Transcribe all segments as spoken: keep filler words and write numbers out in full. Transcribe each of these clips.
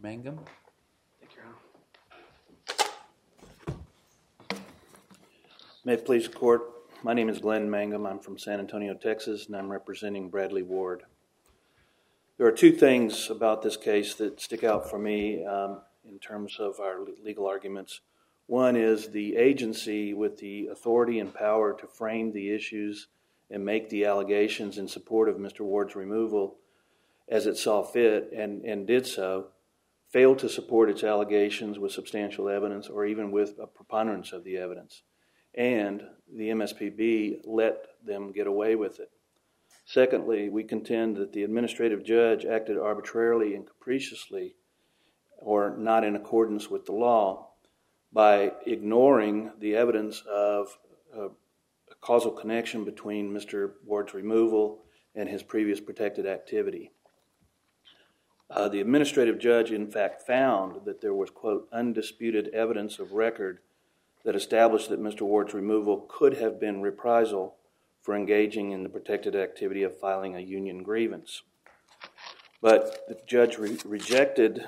Mangum. Thank you, May it please the court. My name is Glenn Mangum. I'm from San Antonio, Texas, and I'm representing Bradley Ward. There are two things about this case that stick out for me um, in terms of our legal arguments. One is the agency with the authority and power to frame the issues and make the allegations in support of Mister Ward's removal as it saw fit and, and did so, failed to support its allegations with substantial evidence or even with a preponderance of the evidence. And the M S P B let them get away with it. Secondly, we contend that the administrative judge acted arbitrarily and capriciously or not in accordance with the law by ignoring the evidence of a, a causal connection between Mister Ward's removal and his previous protected activity. Uh, the administrative judge, in fact, found that there was, quote, undisputed evidence of record that established that Mister Ward's removal could have been reprisal for engaging in the protected activity of filing a union grievance. But the judge re- rejected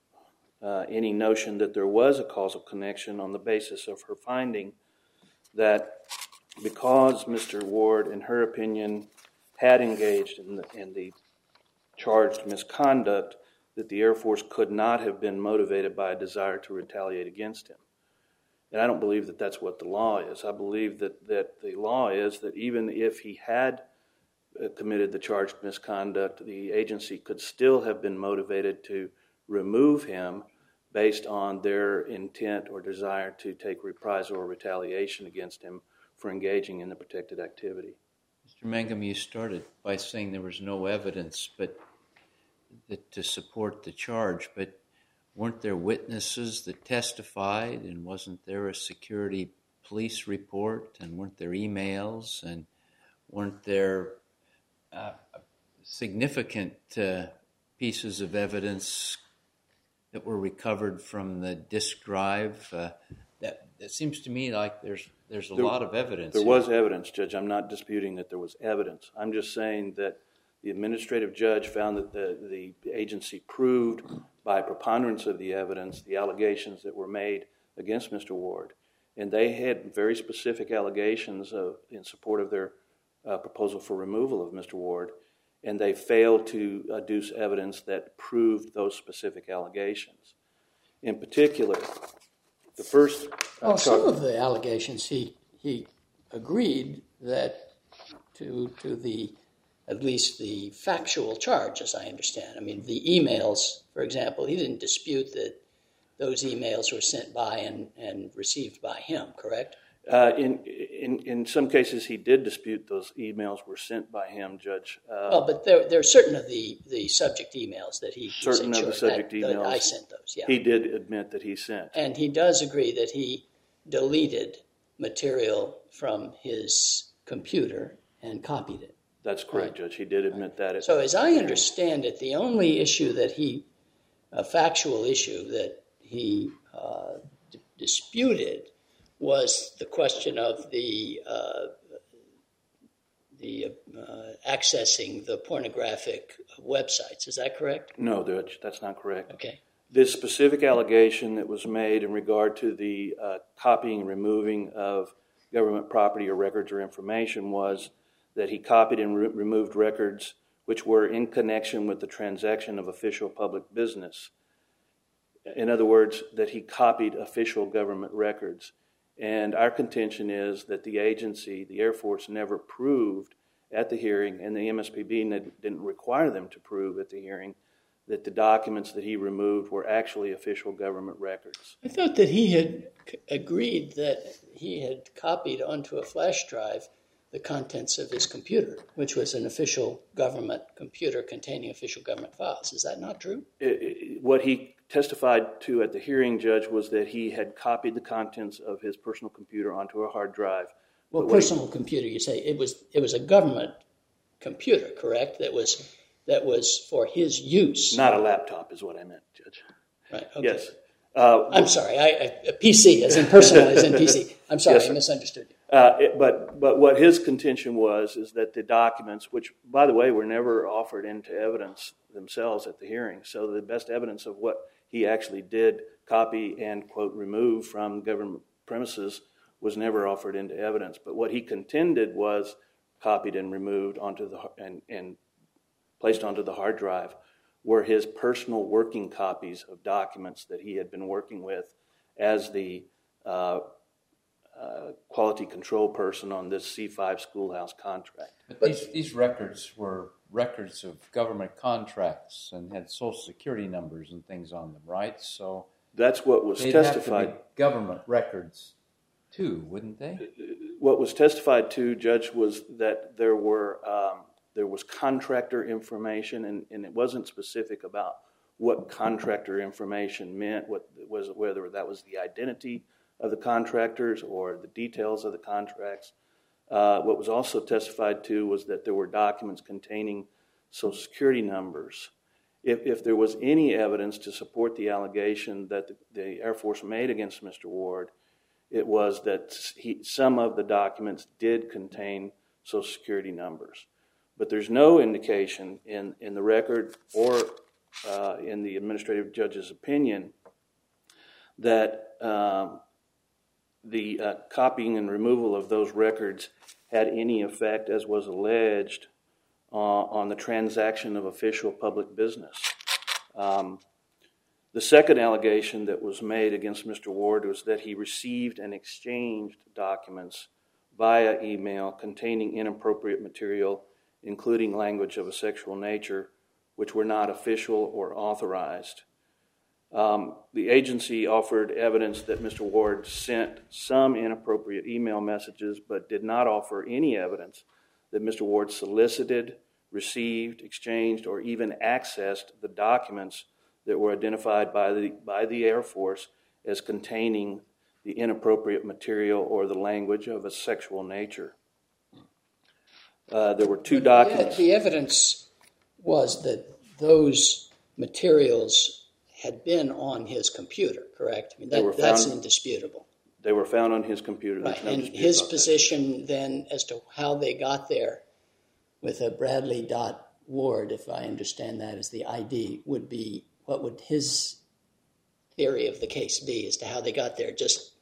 uh, any notion that there was a causal connection on the basis of her finding that because Mister Ward, in her opinion, had engaged in the, in the charged misconduct, that the Air Force could not have been motivated by a desire to retaliate against him. And I don't believe that that's what the law is. I believe that, that the law is that even if he had committed the charged misconduct, the agency could still have been motivated to remove him based on their intent or desire to take reprisal or retaliation against him for engaging in the protected activity. Mister Mangum, you started by saying there was no evidence but that to support the charge, but weren't there witnesses that testified, and wasn't there a security police report, and weren't there emails, and weren't there uh, significant uh, pieces of evidence that were recovered from the disk drive? Uh, that, that seems to me like there's there's a there, lot of evidence. There here. was evidence, Judge. I'm not disputing that there was evidence. I'm just saying that the administrative judge found that the, the agency proved by preponderance of the evidence the allegations that were made against Mister Ward. And they had very specific allegations of, in support of their uh, proposal for removal of Mister Ward, and they failed to adduce evidence that proved those specific allegations. In particular, the first... Uh, well, some of the allegations he he agreed that to to the at least the factual charge, as I understand. I mean, the emails, for example, he didn't dispute that those emails were sent by and, and received by him, correct? Uh, in, in in some cases, he did dispute those emails were sent by him, Judge. Uh, well, but there, there are certain of the, the subject emails that he... Certain of the subject that, emails. That I sent those, yeah. He did admit that he sent. And he does agree that he deleted material from his computer and copied it. That's correct, right. Judge. He did admit that. It, so as I understand it, the only issue that he, a factual issue that he uh, d- disputed was the question of the uh, the uh, accessing the pornographic websites. Is that correct? No, Judge, that's not correct. Okay. This specific allegation that was made in regard to the uh, copying and removing of government property or records or information was that he copied and re- removed records which were in connection with the transaction of official public business. In other words, that he copied official government records. And our contention is that the agency, the Air Force, never proved at the hearing, and the M S P B didn't require them to prove at the hearing, that the documents that he removed were actually official government records. I thought that he had c- agreed that he had copied onto a flash drive the contents of his computer, which was an official government computer containing official government files. Is that not true? It, it, what he testified to at the hearing, Judge, was that he had copied the contents of his personal computer onto a hard drive. Well, personal he, computer, you say. It was it was a government computer, correct? That was that was for his use. Not a laptop is what I meant, Judge. Right, okay. Yes. Uh, I'm sorry, I, I, a P C, as in personal, as in P C. I'm sorry, yes, I misunderstood you. Uh, it, but but what his contention was is that the documents, which, by the way, were never offered into evidence themselves at the hearing, so the best evidence of what he actually did copy and, quote, remove from government premises was never offered into evidence. But what he contended was copied and removed onto the and, and placed onto the hard drive were his personal working copies of documents that he had been working with as the uh, uh, quality control person on this C five schoolhouse contract. But these, these records were records of government contracts and had Social Security numbers and things on them, right? So that's what was they'd testified. Have to be government records too, wouldn't they? What was testified to, Judge, was that there were um, there was contractor information, and, and it wasn't specific about what contractor information meant. What was whether that was the identity of the contractors or the details of the contracts. Uh, what was also testified to was that there were documents containing Social Security numbers. If, if there was any evidence to support the allegation that the, the Air Force made against Mister Ward, it was that he, some of the documents did contain Social Security numbers. But there's no indication in, in the record or uh, in the administrative judge's opinion that um, the uh, copying and removal of those records had any effect, as was alleged, uh, on the transaction of official public business. Um, the second allegation that was made against Mister Ward was that he received and exchanged documents via email containing inappropriate material, including language of a sexual nature, which were not official or authorized. Um, the agency offered evidence that Mister Ward sent some inappropriate email messages, but did not offer any evidence that Mister Ward solicited, received, exchanged, or even accessed the documents that were identified by the by the Air Force as containing the inappropriate material or the language of a sexual nature. Uh, there were two But documents. The, the evidence was that those materials had been on his computer, correct? I mean, that, that's found, indisputable. They were found on his computer. Right. No and his position that. then as to how they got there with a Bradley dot Ward, if I understand that as the I D, would be, what would his theory of the case be as to how they got there? Just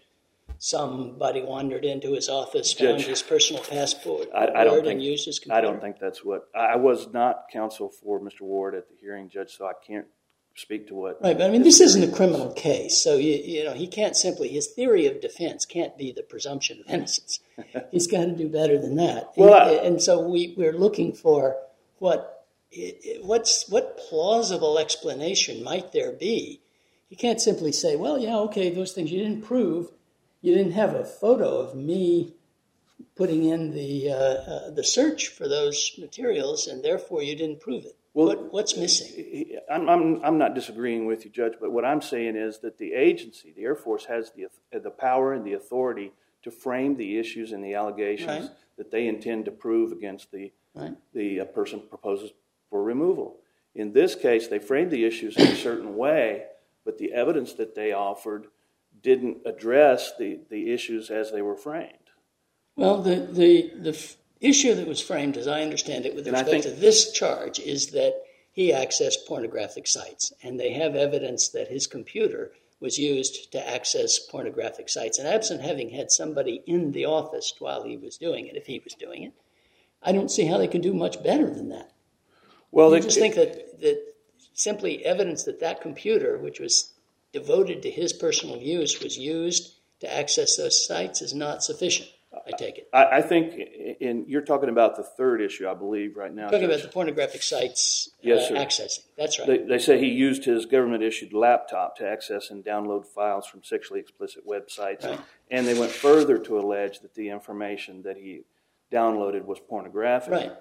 somebody wandered into his office, found Judge, his personal passport, I, I don't think, and used his computer? I don't think that's what... I was not counsel for Mister Ward at the hearing, Judge, so I can't speak to what... Right, but I mean, this isn't a criminal case, so, you, you know, he can't simply... His theory of defense can't be the presumption of innocence. He's got to do better than that. Well, and, I, and so we, we're looking for what what's what plausible explanation might there be. You can't simply say, well, yeah, okay, those things you didn't prove. You didn't have a photo of me putting in the uh, uh, the search for those materials, and therefore you didn't prove it. Well, what, what's missing? I'm, I'm, I'm not disagreeing with you, Judge, but what I'm saying is that the agency, the Air Force, has the the power and the authority to frame the issues and the allegations right. that they intend to prove against the right. the uh, person proposes for removal. In this case, they framed the issues in a certain way, but the evidence that they offered didn't address the, the issues as they were framed. Well, the the the f- issue that was framed, as I understand it, with and respect think, to this charge, is that he accessed pornographic sites, and they have evidence that his computer was used to access pornographic sites. And absent having had somebody in the office while he was doing it, if he was doing it, I don't see how they could do much better than that. Well, I just it, think that that simply evidence that that computer, which was devoted to his personal use, was used to access those sites is not sufficient. I take it. I, I think, in you're talking about the third issue, I believe, right now. Talking about the pornographic sites yes, uh, accessing. That's right. They, they say he used his government-issued laptop to access and download files from sexually explicit websites, right. and they went further to allege that the information that he downloaded was pornographic. Right.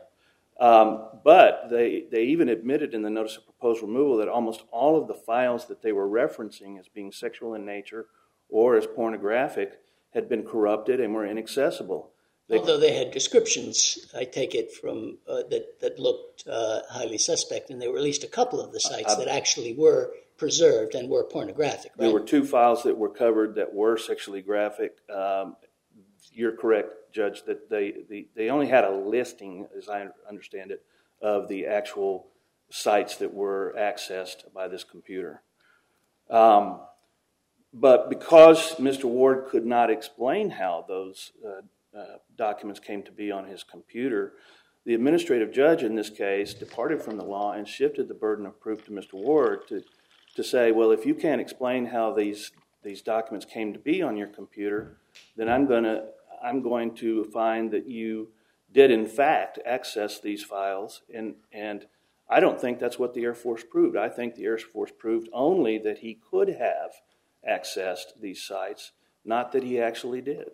Um, but they, they even admitted in the notice of proposed removal that almost all of the files that they were referencing as being sexual in nature or as pornographic had been corrupted and were inaccessible. They, Although they had descriptions, I take it, from uh, that, that looked uh, highly suspect, and there were at least a couple of the sites I, that actually were preserved and were pornographic. Right? There were two files that were covered that were sexually graphic. Um, you're correct, Judge, that they, the, they only had a listing, as I understand it, of the actual sites that were accessed by this computer. Um, but because Mister Ward could not explain how those uh, uh, documents came to be on his computer, the administrative judge in this case departed from the law and shifted the burden of proof to Mister Ward to, to say, well, if you can't explain how these these documents came to be on your computer, then I'm gonna I'm going to find that you did in fact access these files, and and I don't think that's what the Air Force proved. I think the Air Force proved only that he could have accessed these sites, not that he actually did.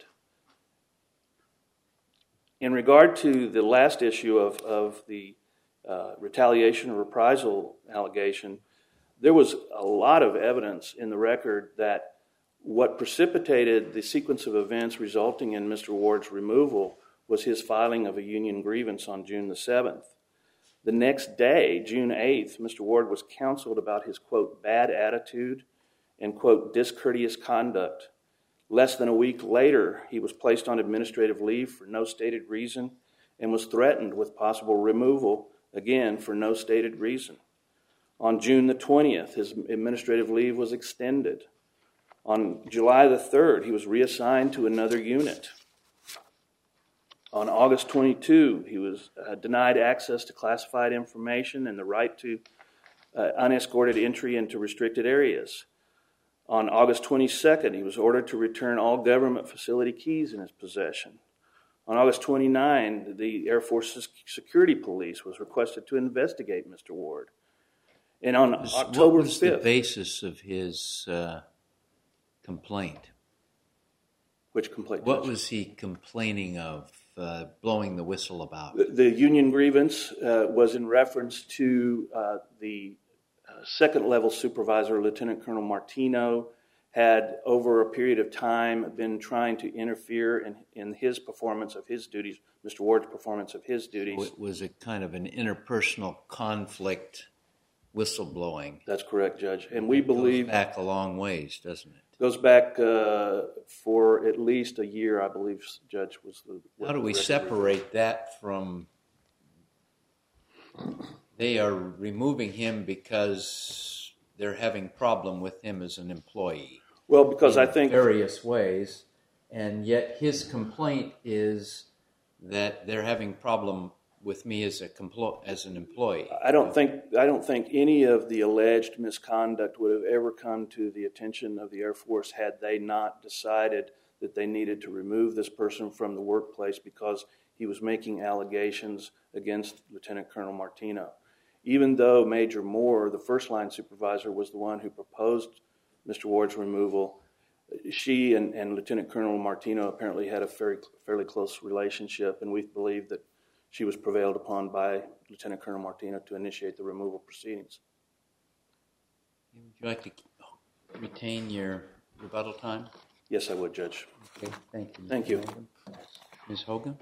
In regard to the last issue of, of the uh, retaliation or reprisal allegation, there was a lot of evidence in the record that what precipitated the sequence of events resulting in Mister Ward's removal was his filing of a union grievance on June the seventh. The next day, June eighth, Mister Ward was counseled about his, quote, bad attitude and, quote, discourteous conduct. Less than a week later, he was placed on administrative leave for no stated reason and was threatened with possible removal, again, for no stated reason. On June the twentieth, his administrative leave was extended. On July the third, he was reassigned to another unit. On August twenty-second, he was uh, denied access to classified information and the right to uh, unescorted entry into restricted areas. On August twenty-second, he was ordered to return all government facility keys in his possession. On August twenty-ninth, the Air Force's security police was requested to investigate Mister Ward. And on was, October what was fifth... the basis of his uh, complaint? Which complaint? What was he complaining of, uh, blowing the whistle about? The, the union grievance uh, was in reference to uh, the uh, second-level supervisor, Lieutenant Colonel Martino, had over a period of time been trying to interfere in, in his performance of his duties, Mister Ward's performance of his duties. So it was a kind of an interpersonal conflict whistleblowing. That's correct, Judge. And we it believe... goes back a long ways, doesn't it? Goes back uh, for at least a year, I believe, Judge, was the... How do we separate that from... They are removing him because they're having problem with him as an employee. Well, because I think... various ways, and yet his complaint is that they're having problem with me as a complo- as an employee. I don't think I don't think any of the alleged misconduct would have ever come to the attention of the Air Force had they not decided that they needed to remove this person from the workplace because he was making allegations against Lieutenant Colonel Martino. Even though Major Moore, the first-line supervisor, was the one who proposed Mister Ward's removal, she and, and Lieutenant Colonel Martino apparently had a very, fairly close relationship, and we believe that she was prevailed upon by Lieutenant Colonel Martino to initiate the removal proceedings. Would you like to retain your rebuttal time? Yes, I would, Judge. Okay, thank you. Thank you. Miz Hogan?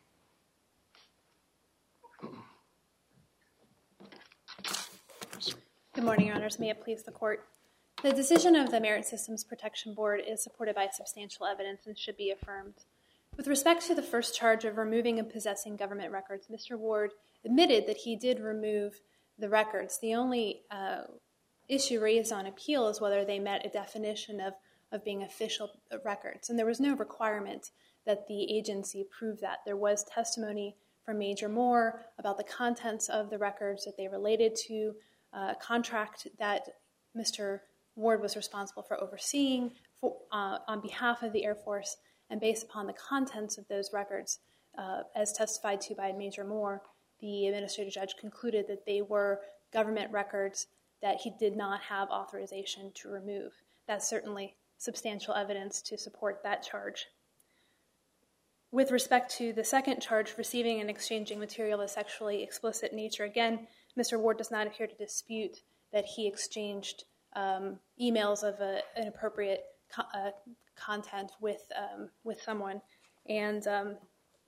Good morning, Your Honors. May it please the Court. The decision of the Merit Systems Protection Board is supported by substantial evidence and should be affirmed. With respect to the first charge of removing and possessing government records, Mister Ward admitted that he did remove the records. The only uh, issue raised on appeal is whether they met a definition of, of being official records. And there was no requirement that the agency prove that. There was testimony from Major Moore about the contents of the records, that they related to a contract that Mister Ward was responsible for overseeing for, uh, on behalf of the Air Force. And based upon the contents of those records, uh, as testified to by Major Moore, the administrative judge concluded that they were government records that he did not have authorization to remove. That's certainly substantial evidence to support that charge. With respect to the second charge, receiving and exchanging material of sexually explicit nature, again, Mister Ward does not appear to dispute that he exchanged um, emails of a, an appropriate co- uh, content with um, with someone. And um,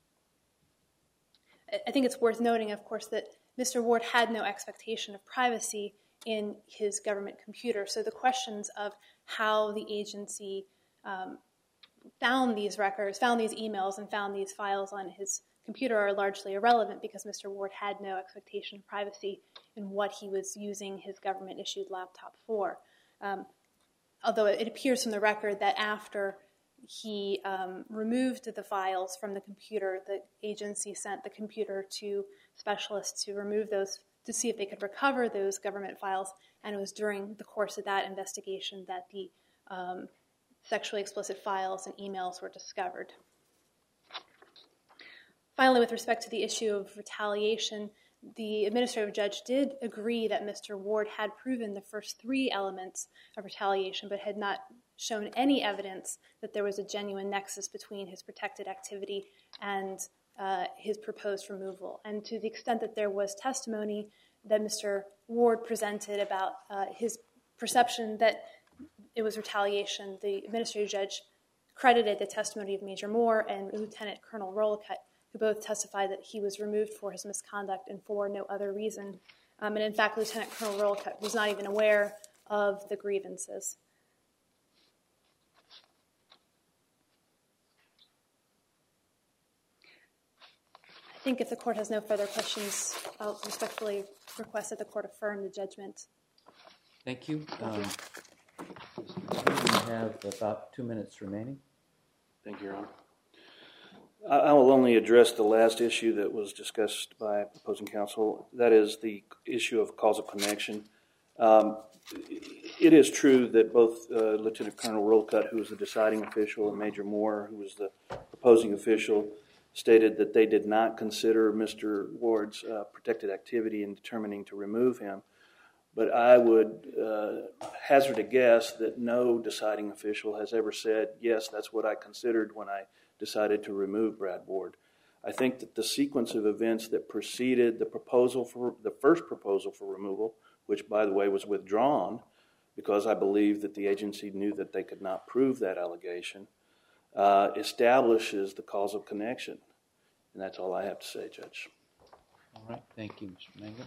I think it's worth noting, of course, that Mister Ward had no expectation of privacy in his government computer. So the questions of how the agency um, found these records, found these emails, and found these files on his computer are largely irrelevant because Mister Ward had no expectation of privacy in what he was using his government-issued laptop for. Um, although it appears from the record that after he um, removed the files from the computer, the agency sent the computer to specialists to remove those, to see if they could recover those government files, and it was during the course of that investigation that the um, sexually explicit files and emails were discovered. Finally, with respect to the issue of retaliation, the administrative judge did agree that Mister Ward had proven the first three elements of retaliation, but had not shown any evidence that there was a genuine nexus between his protected activity and uh, his proposed removal. And to the extent that there was testimony that Mister Ward presented about uh, his perception that it was retaliation, the administrative judge credited the testimony of Major Moore and Lieutenant Colonel Rollicutt, who both testified that he was removed for his misconduct and for no other reason. Um, and in fact, Lieutenant Colonel Rollicutt was not even aware of the grievances. I think if the court has no further questions, I'll respectfully request that the court affirm the judgment. Thank you. Um, we have about two minutes remaining. Thank you, Your Honor. I will only address the last issue that was discussed by opposing counsel. That is the issue of causal connection. Um, it is true that both uh, Lieutenant Colonel Rollicutt, who was the deciding official, and Major Moore, who was the opposing official, stated that they did not consider Mister Ward's uh, protected activity in determining to remove him. But I would uh, hazard a guess that no deciding official has ever said, yes, that's what I considered when I decided to remove Brad Ward. I think that the sequence of events that preceded the proposal for the first proposal for removal, which by the way was withdrawn because I believe that the agency knew that they could not prove that allegation, uh, establishes the causal connection. And that's all I have to say, Judge. All right. Thank you, Mister Mangum.